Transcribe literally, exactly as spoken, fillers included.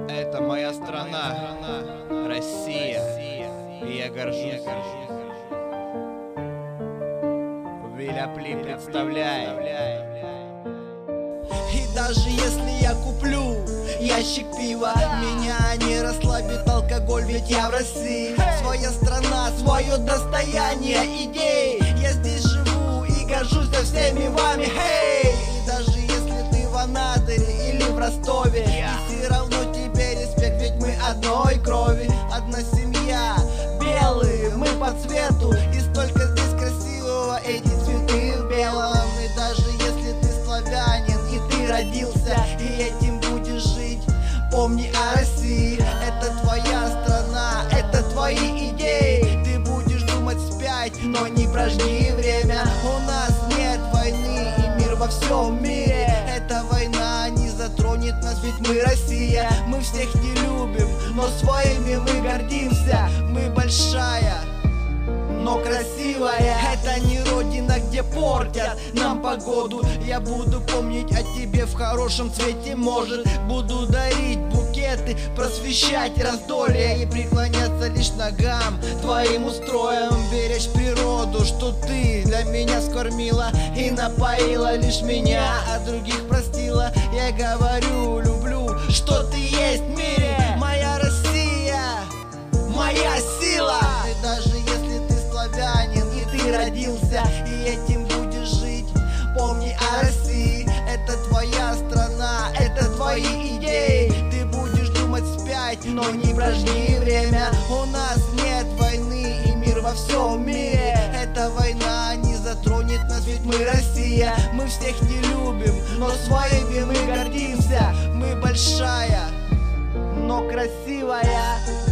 Это моя страна, Россия, и я горжусь. Виляпли представляю. И даже если я куплю ящик пива, меня не расслабит алкоголь, ведь я в России. Своя страна, свое достояние идей. Я здесь живу и горжусь со всеми вами, хей! И даже если ты в Анадыре или в Ростове, и все равно тебе респект, ведь мы одной крови. Одна семья, белые, мы по цвету, и столько здесь красивого, эти цветы в белом. И даже если ты славянин и ты родился, и этим будешь жить, помни о России. Это твоя страна, это твои идеи. Ты будешь думать вспять, но не прожги время. У нас нет войны и мир во всем мире. Эта война не затронет нас, ведь мы Россия. Мы всех не любим, но своими мы гордимся. Мы большая, но красивая. Это не родина, где портят нам погоду. Я буду помнить о тебе в хорошем цвете, может. Буду дарить букеты, просвещать раздолье и преклоняться лишь ногам твоим устроям. Беречь природу, что ты для меня скормила и напоила лишь меня, а других простила. Я говорю, люблю, что ты есть в мире. Моя Россия, моя сила. И даже если ты славянин и ты родился, и этим будешь жить, помни о России. Это твоя страна, это твои идеи. Ты будешь думать вспять, но не прожги время. У нас нет войны и мир во всем мире. Эта война не затронет нас, ведь мы Россия. Мы всех не любим, но своими мы гордимся. Мы большая, но красивая.